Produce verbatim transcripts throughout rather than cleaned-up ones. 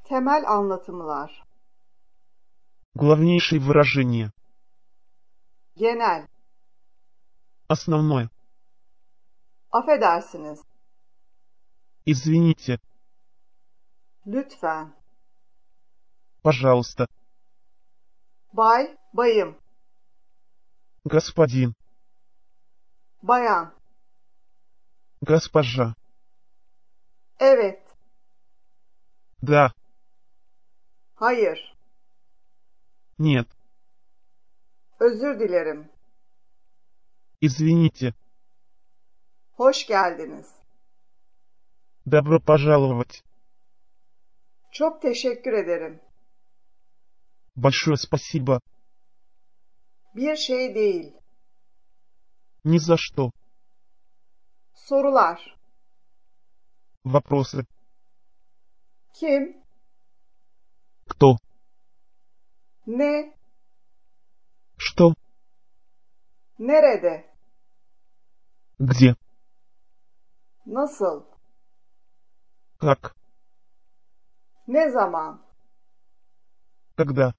Temel anlatımlar. Главнейшее выражение. Genel. Основное. Affedersiniz. Извините. Lütfen. Пожалуйста. Bay, bayım. Господин. Bayan. Госпожа. Evet. Да. Hayır. Нет. Özür dilerim. Извините. Hoş geldiniz. Добро пожаловать. Çok teşekkür ederim. Большое спасибо. Bir şey değil. Ни за что. Sorular. Вопросы. Kim? Кто? Ne? Что? Nerede? Где? Nasıl? Как? Ne zaman? Когда?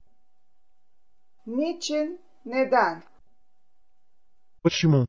Niçin? Neden? Почему?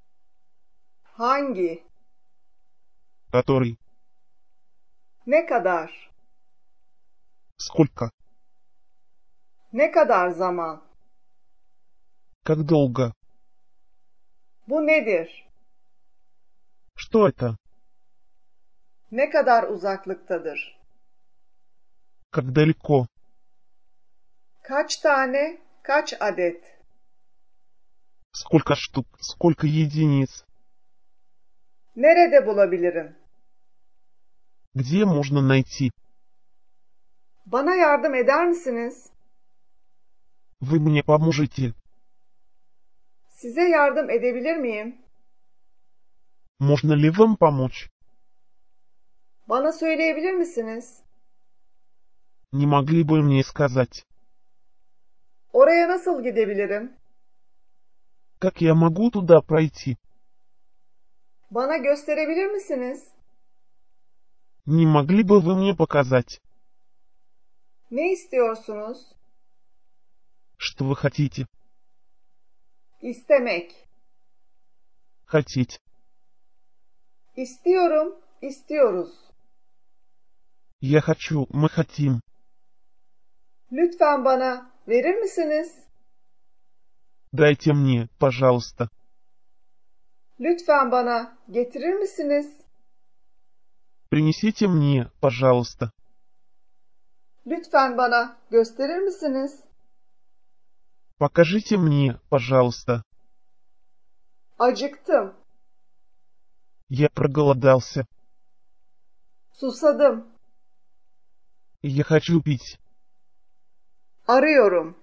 Hangi? Который? Ne kadar? Сколько? Ne kadar zaman? Как долго? Bu nedir? Что это? Ne kadar uzaklıktadır? Как далеко? Kaç tane? Kaç adet? Сколько штук? Сколько единиц? Nerede bulabilirim? Где можно найти? Bana yardım eder misiniz? Вы мне поможете? Size yardım edebilir miyim? Можно ли вам помочь? Bana söyleyebilir misiniz? Не могли бы мне сказать? Oraya nasıl gidebilirim? Как я могу туда пройти? Bana gösterebilir misiniz? Не могли бы вы мне показать? Ne istiyorsunuz? Что вы хотите? İstemek. Хотеть. İstiyorum, istiyoruz. Я хочу, мы хотим. Lütfen bana verir misiniz? Дайте мне, пожалуйста. Lütfen bana getirir misiniz? Принесите мне, пожалуйста. Lütfen bana gösterir misiniz? Покажите мне, пожалуйста. Acıktım. Я проголодался. Susadım. Я хочу пить. Arıyorum.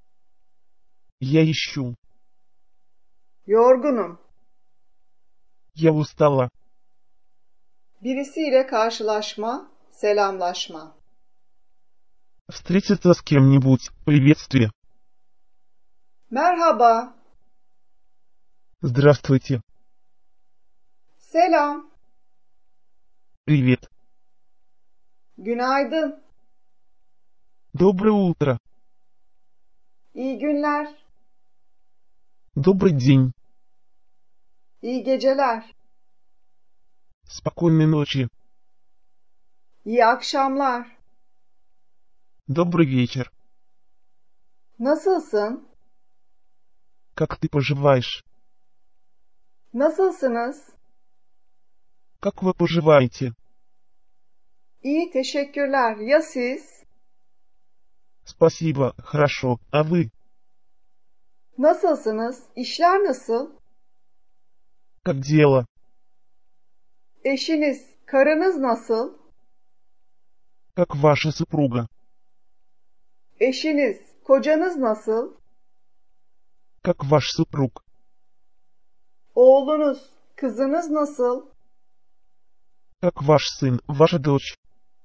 Я ищу. Yorgunum. Я устала. Birisiyle karşılaşma, selamlaşma. Встретиться с кем-нибудь. Приветствие. Merhaba. Здравствуйте. Selam. Привет. Günaydın. Доброе утро. İyi günler. Добрый день. İyi geceler. Спокойной ночи. İyi akşamlar. Добрый вечер. Nasılsın? Как ты поживаешь? Nasılsınız? Как вы поживаете? İyi, teşekkürler. Ya siz? Спасибо, хорошо. А вы? Nasılsınız? İşler nasıl? Как дело? Eşiniz, karınız nasıl? Как ваша супруга? Eşiniz, kocanız nasıl? Как ваш супруг? Oğlunuz, kızınız nasıl? Как ваш сын, ваша дочь?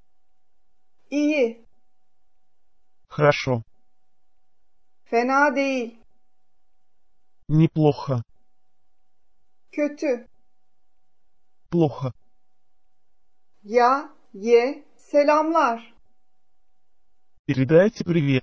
İyi, Хорошо. fena değil, Неплохо. kötü. Плохо. Ya, ye, selamlar. Передайте привет.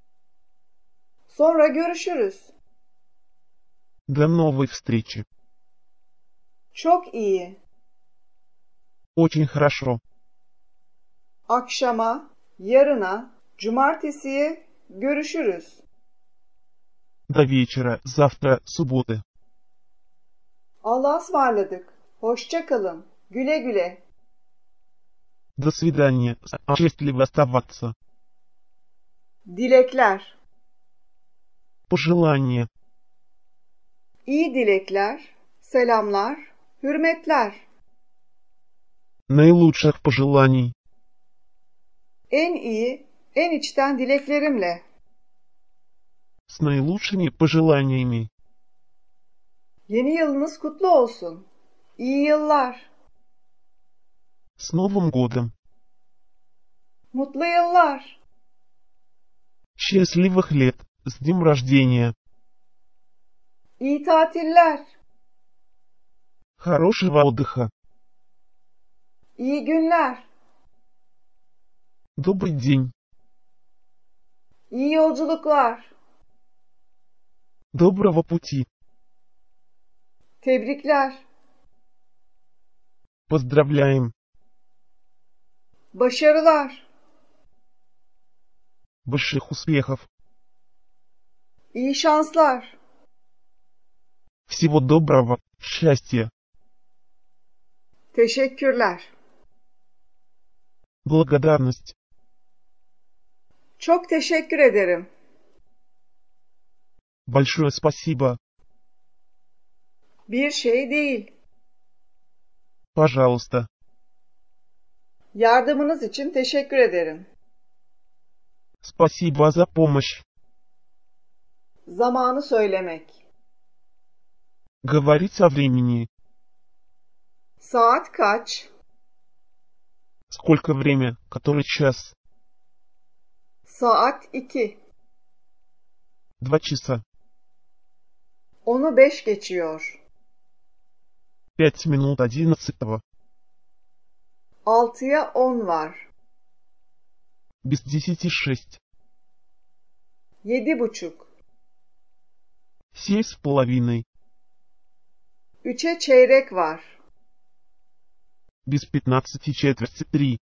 Sonra görüşürüz. До новой встречи. Çok iyi. Очень хорошо. Akşama, yarına, cumartesiye görüşürüz. До вечера, завтра, субботы. Allah'a ısmarladık. Hoşça kalın. Güle güle. До свидания. Счастливо оставаться. Dilekler. Пожелания. İyi dilekler, selamlar, hürmetler. Наилучших пожеланий. En iyi, en içten dileklerimle. С наилучшими пожеланиями. Yeni yılınız kutlu olsun. İyi yıllar. С Новым годом. Mutlu yıllar. Счастливых лет. С днем рождения. İyi tatiller. Хорошего отдыха. İyi günler. Добрый день. İyi yolculuklar. Доброго пути. Tebrikler. Поздравляем. Başarılar. Больших успехов. İyi şanslar. Всего доброго. Счастья. Teşekkürler. Благодарность. Çok teşekkür ederim. Большое спасибо. Bir şey değil. Пожалуйста. Yardımınız için teşekkür ederim. Спасибо за помощь. Zamanı söylemek. Говорить о времени. Saat kaç? Сколько время? Который час? Saat iki. Два часа. Onu beş geçiyor. Пять минут одиннадцатого. Altıya on var. Без десяти шесть. Yedi buçuk. Семь с половиной. Üçe çeyrek var. Без пятнадцати четверти три.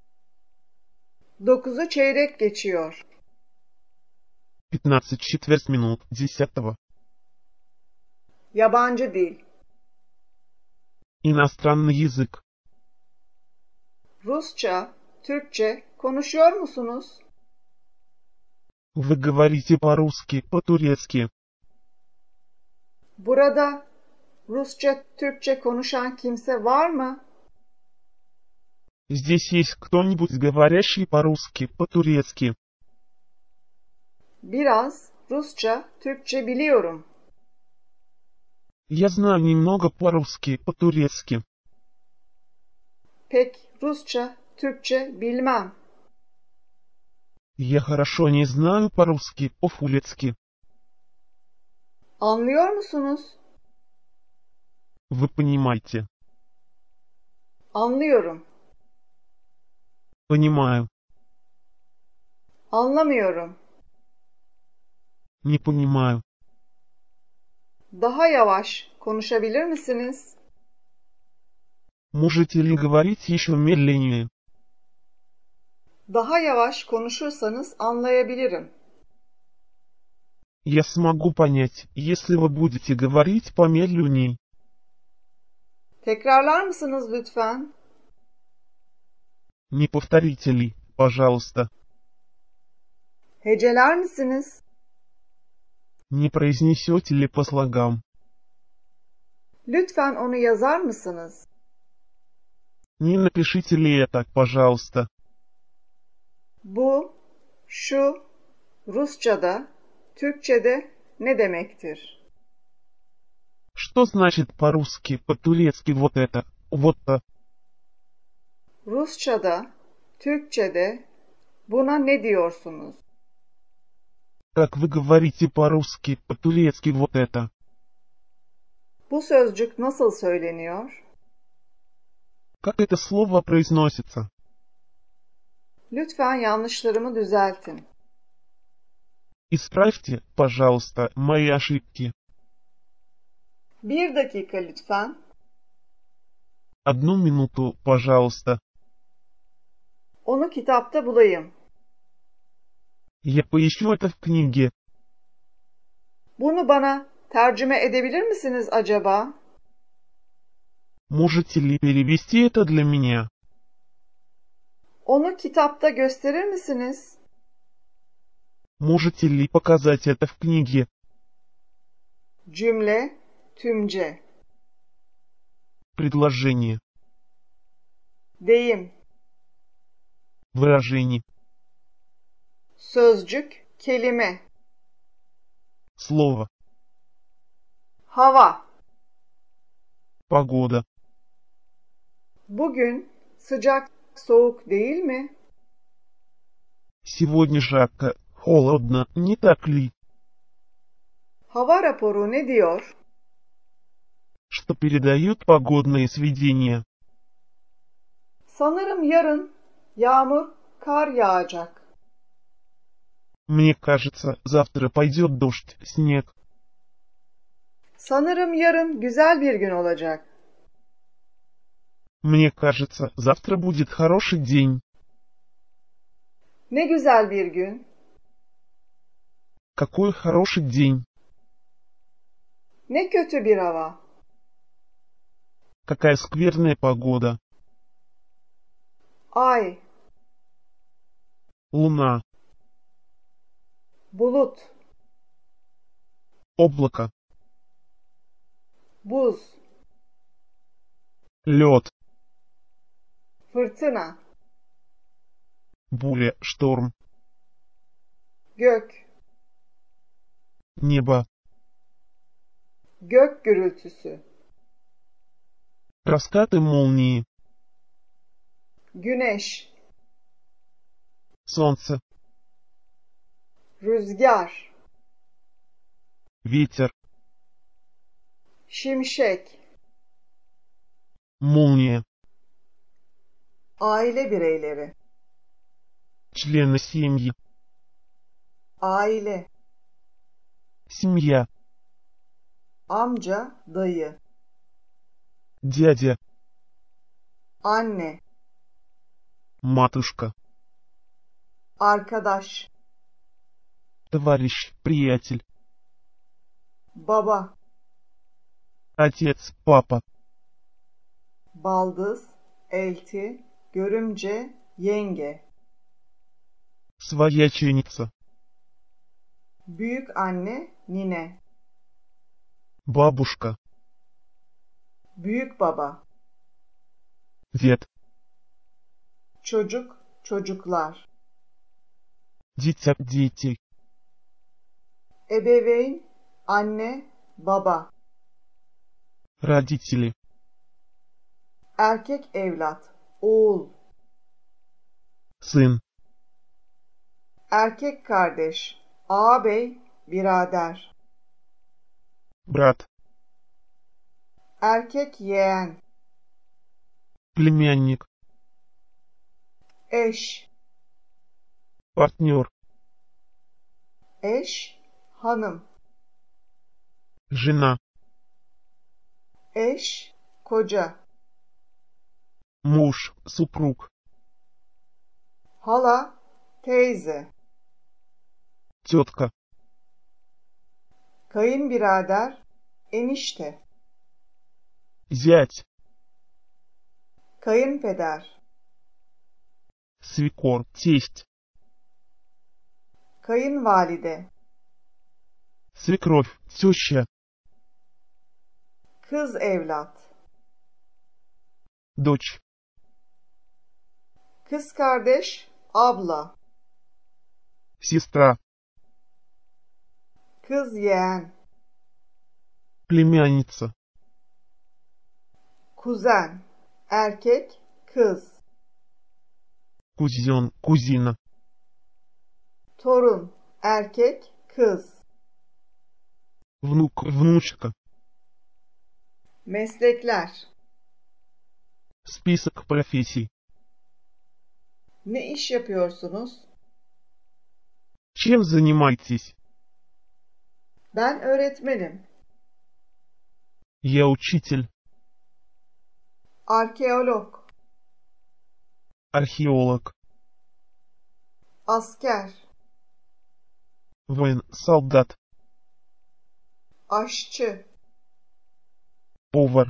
Dokuzu çeyrek geçiyor. Пятнадцать четверть минут десятого. Yabancı dil. Иностранный язык. Rusça, Türkçe konuşuyor musunuz? Вы говорите по-русски, по-турецки. Burada Rusça, Türkçe konuşan kimse var mı? Здесь есть кто-нибудь, говорящий по-русски, по-турецки? Biraz Rusça, Türkçe biliyorum. Я знаю немного по-русски, по-турецки. Pek Rusça, Türkçe bilmem. Я хорошо не знаю по-русски, по-фурецки. Anlıyor musunuz? Вы понимаете. Anlıyorum. Понимаю. Anlamıyorum. Не понимаю. Daha yavaş konuşabilir misiniz? Можете ли говорить еще медленнее? Daha yavaş konuşursanız anlayabilirim. Я смогу понять, если вы будете говорить помедленней. Tekrarlar mısınız lütfen? Не повторите ли, пожалуйста? Heceler misiniz? Не произнесете ли по слогам? Lütfen onu yazar mısınız? Не напишите ли это, пожалуйста? Bu, şu, Rusça'da, Türkçe'de ne demektir? Что значит по-русски, по-турецки вот это, вот то? Rusça'da, Türkçe'de buna ne diyorsunuz? Как вы говорите по-русски, по-турецки вот это? Bu sözcük nasıl söyleniyor? Как это слово произносится? Lütfen yanlışlarımı düzeltin. Исправьте, пожалуйста, мои ошибки. Bir dakika lütfen. Одну минуту, пожалуйста. Onu kitapta bulayım. Я поищу это в книге. Bunu bana tercüme edebilir misiniz acaba? Можете ли перевести это для меня? Onu kitapta gösterir misiniz? Можете ли показать это в книге? Cümle, tümce. Предложение. Deyim, Выражение. sözcük, kelime. Слово. Hava. Погода. Bugün sıcak, soğuk değil mi? Сегодня жарко, холодно, не так ли? Hava raporu ne diyor? Что передают погодные сведения. Sanırım yarın yağmur, kar yağacak. Мне кажется, завтра пойдет дождь, снег. Sanırım yarın güzel bir gün olacak. Мне кажется, завтра будет хороший день. Ne güzel bir gün. Какой хороший день. Ne kötü bir hava. Какая скверная погода. Ay, Луна. bulut, Облако. buz, Лед. fırtına, Буря, шторм. gök, Небо. gök gürültüsü, Раскаты молнии. güneş, Солнце. rüzgar, Ветер. şimşek, Молния. aile bireyleri, Члены семьи. aile, Семья. amca, dayı, Дядя. anne, Матушка. arkadaş, Товарищ, приятель. baba, Отец, папа. baldız, elti, görümce, yenge, Свояченица. büyük anne, nine, Бабушка. büyük baba, Дед. çocuk, çocuklar, Дитя, дети. ebeveyn, anne, baba, Родители. erkek evlat, oğul, Сын. erkek kardeş, ağabey, birader, Брат. erkek yeğen, Племянник. eş, Партнер. eş, hanım, Жена. eş, koca, Муж. Супруг. hala, teyze, Тетка. kayınbirader, enişte, Зять. kayınpeder, Свекор. Тесть. kayınvalide, Свекровь. Теща. kız evlat, Дочь. kız kardeş, abla, Сестра. kız yeğen, Племянница. kuzen, erkek, kız, Кузен. Кузина. torun, erkek, kız, Внук. Внучка. meslekler, Список профессий. Ne iş yapıyorsunuz? Чем занимаетесь? Ben öğretmenim. Я учитель, Arkeolog, археолог, asker, воин, солдат, aşçı, повар,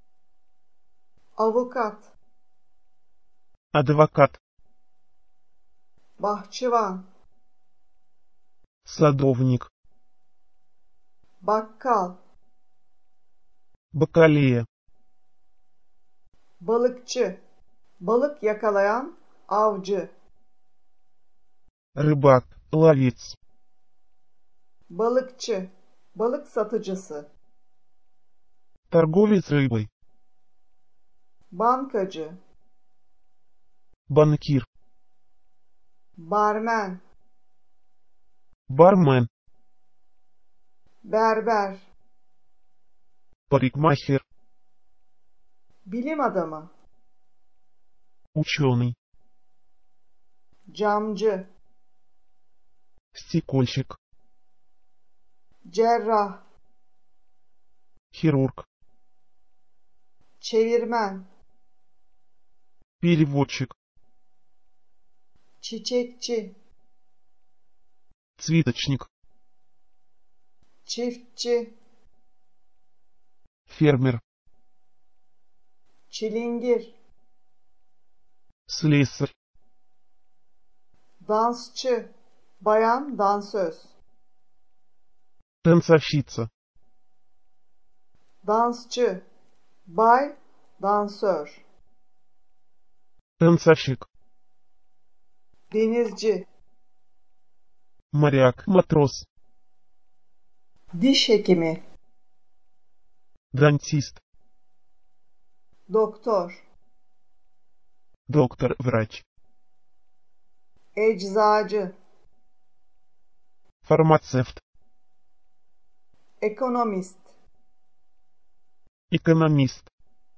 avukat, адвокат, bahçıvan, садовник, bakkal, бакалея, balıkçı, balık yakalayan, avcı, рыбак, ловец, balıkçı, balık satıcısı, торговец рыбой, bankacı, банкир, barmen, бармен, berber, парикмахер, bilim adamı, ученый, camcı, стекольщик, cerrah, хирург, çevirmen, переводчик, çiçekçi, цветочник, çiftçi, фермер, çilingir, слесарь, dansçı, bayan dansöz, танцовщица, dansçı, bay dansör, танцовщик, denizci, моряк, матрос, diş hekimi, дантист, doktor, доктор, врач, eczacı, фармацевт, ekonomist, экономист,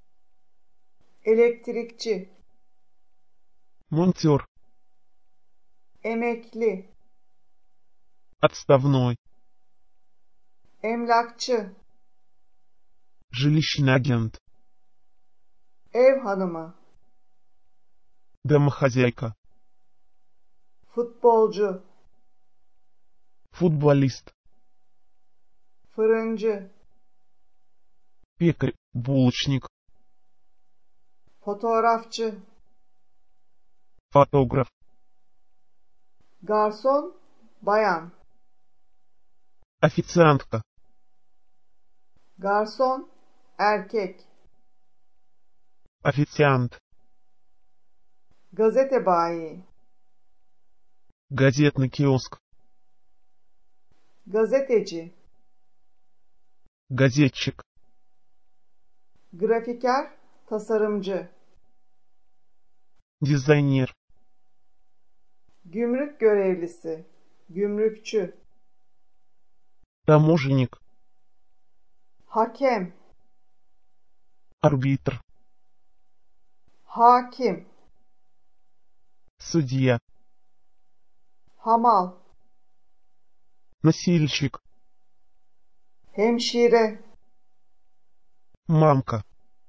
elektrikçi, монтер, emekli, отставной, emlakçı, жилищный агент, ev hanımı, домохозяйка, futbolcu, футболист, fırıncı, пекарь, булочник, fotoğrafçı, фотограф, garson, bayan, официантка, garson, erkek, официант, gazete bayi, газетный киоск, gazeteci, газетчик, grafiker, tasarımcı, дизайнер, gümrük görevlisi, gümrükçü, таможенник, hakem, арбитр, hakim, судья, hamal, носильщик, hemşire, мамка,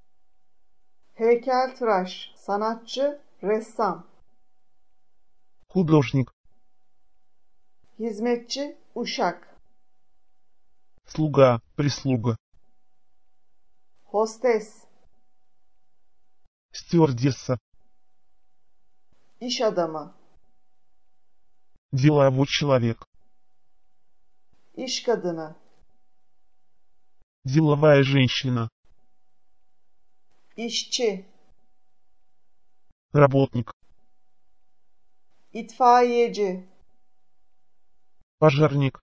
heykeltıraş, sanatçı, ressam, художник, hizmetçi, uşak, слуга, прислуга, hostes, стюардесса, iş adamı, деловой человек, iş kadını, деловая женщина, işçi, работник, itfaiyeci, пожарник,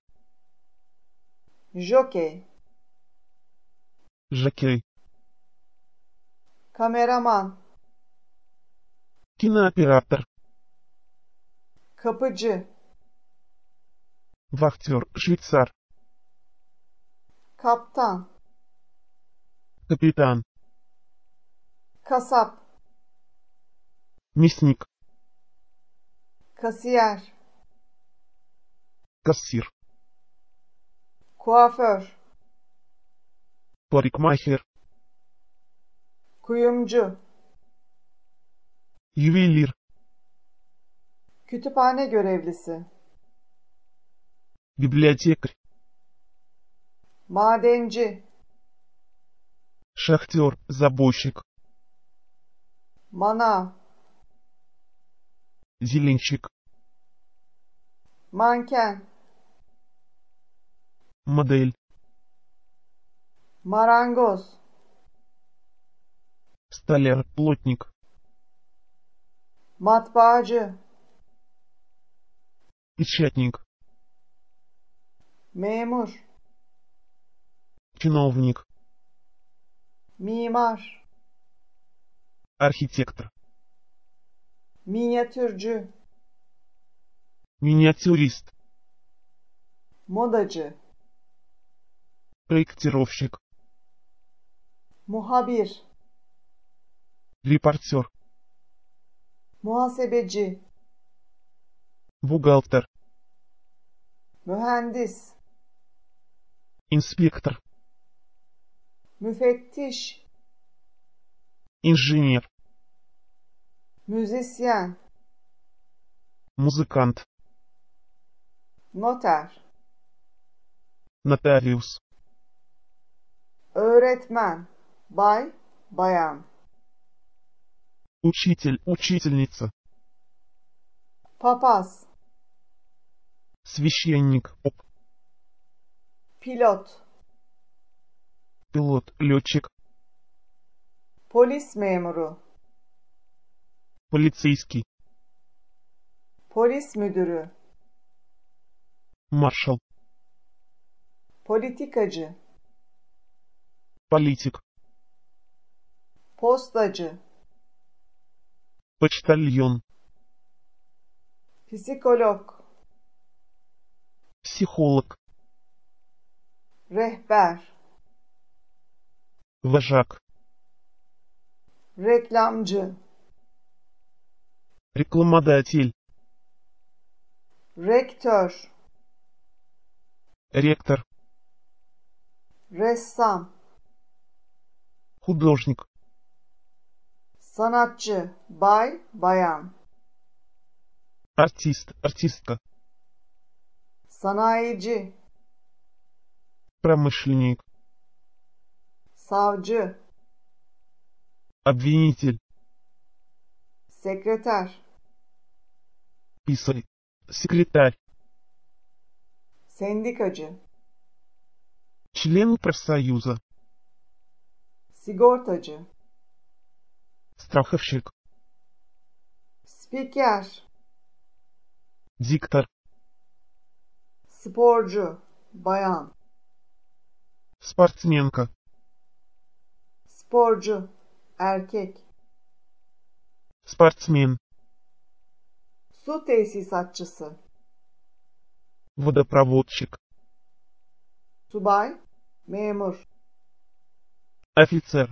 jokey, жокей, kameraman, кинооператор, kapıcı, вахтер, швейцар, kaptan, капитан, kasap, мясник, Kasiyer, Кассир. kuaför, Парикмахер. kuyumcu, Ювелир. kütüphane görevlisi, Библиотекарь. madenci, Шахтер. Забойщик. manav, Зеленщик. manken, Модель. marangoz, Столяр. Плотник. matbaacı, Печатник. memur, Чиновник. mimar, Архитектор. minyatürcü, Миниатюрист. modacı, Проектировщик. muhabir, Репортер. muhasebeci, Бухгалтер. mühendis, Инспектор. müfettiş, Инженер. müzisyen, Музыкант. noter, Нотариус. öğretmen, bay, bayan, Учитель. Учительница. papaz, Священник. Поп. pilot, Пилот. Летчик. polis memuru, Полицейский. polis müdürü, Маршал. politikacı, Политик. postacı, Почтальон. psikolog, Психолог. rehber, Вожак. reklamcı, Рекламодатель. rektör, Ректор. ressam, Художник. sanatçı, bay, bayan, Артист. Артистка. sanayici, Промышленник. savcı, Обвинитель. sekreter, Писарь. Секретарь. sendikacı, Член профсоюза. sigortacı, Страховщик. spiker, Диктор. sporcu, bayan, Спортсменка. sporcu, erkek, Спортсмен. su tesisatçısı, Водопроводчик. subay, memur, Офицер.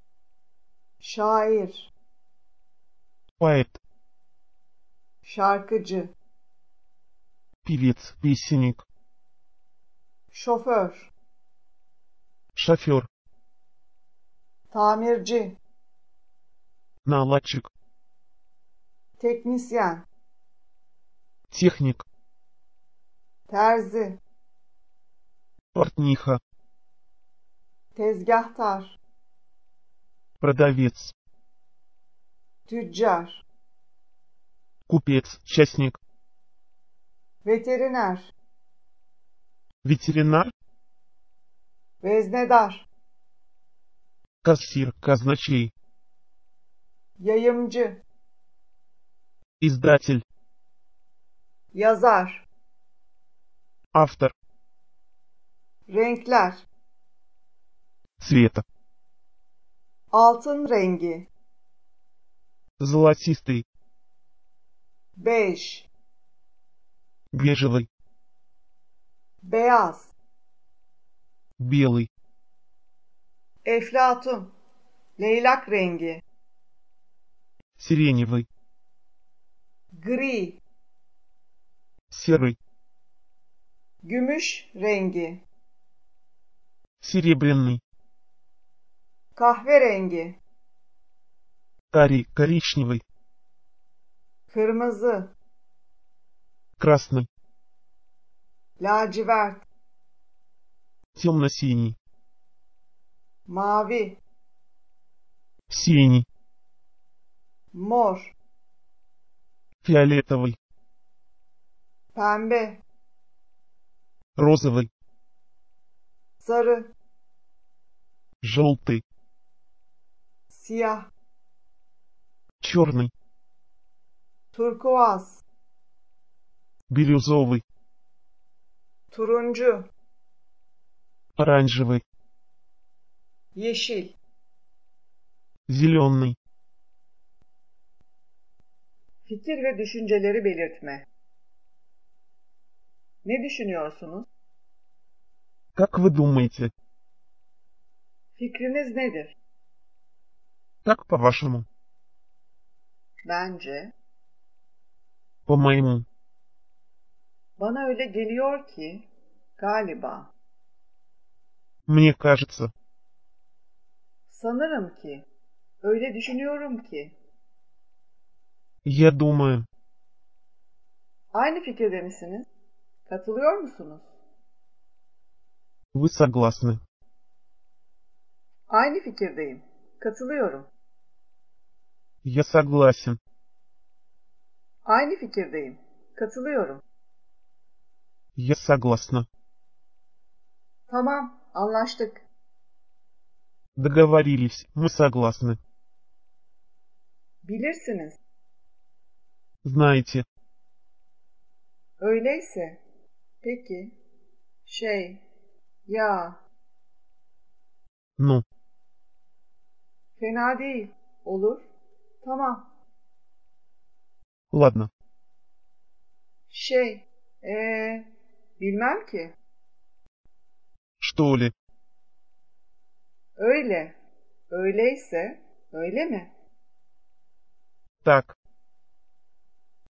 şair, Поэт. şarkıcı, Певец. Песенник. şoför, Шофер. tamirci, Наладчик. teknisyen, Техник. terzi, Портниха. tezgahtar, Продавец. tüccar, Купец. Частник. veteriner, Ветеринар. veznedar, Кассир. Казначей. yayımcı, Издатель. yazar, Автор. renkler, Цвета. altın rengi, Золотистый. bej, Бежевый. beyaz, Белый. eflatun, leylak rengi, Сиреневый. gri, Серый. Gümüş rengi. Серебряный. Kahverengi. Карий, коричневый. Kırmızı. Красный. Lacivert. Темно-синий. Mavi. Синий. Mor. Фиолетовый. Pembe. Розовый. Sarı. Желтый. Siyah. Черный. Turkuaz. Бирюзовый. Turuncu. Оранжевый. Yeşil. Зеленый. Fikir ve düşünceleri belirtme. Ne düşünüyorsunuz? Как вы думаете? Fikriniz nedir? Как по-вашему? Bence, По-моему. bana öyle geliyor ki, galiba, Мне кажется. sanırım ki, öyle düşünüyorum ki. Я думаю. Aynı fikirde misiniz? Katılıyor musunuz? Вы согласны. Aynı fikirdeyim. Katılıyorum. Я согласен. Aynı fikirdeyim. Katılıyorum. Я согласна. Tamam, anlaştık. Договорились. Мы согласны. Bilirsiniz. Знаете. Öyleyse, peki, şey, ya, Ну. fena değil, olur, tamam, Ладно. şey, ee, bilmem ki, Что ли? öyle, öyleyse, öyle mi? Так.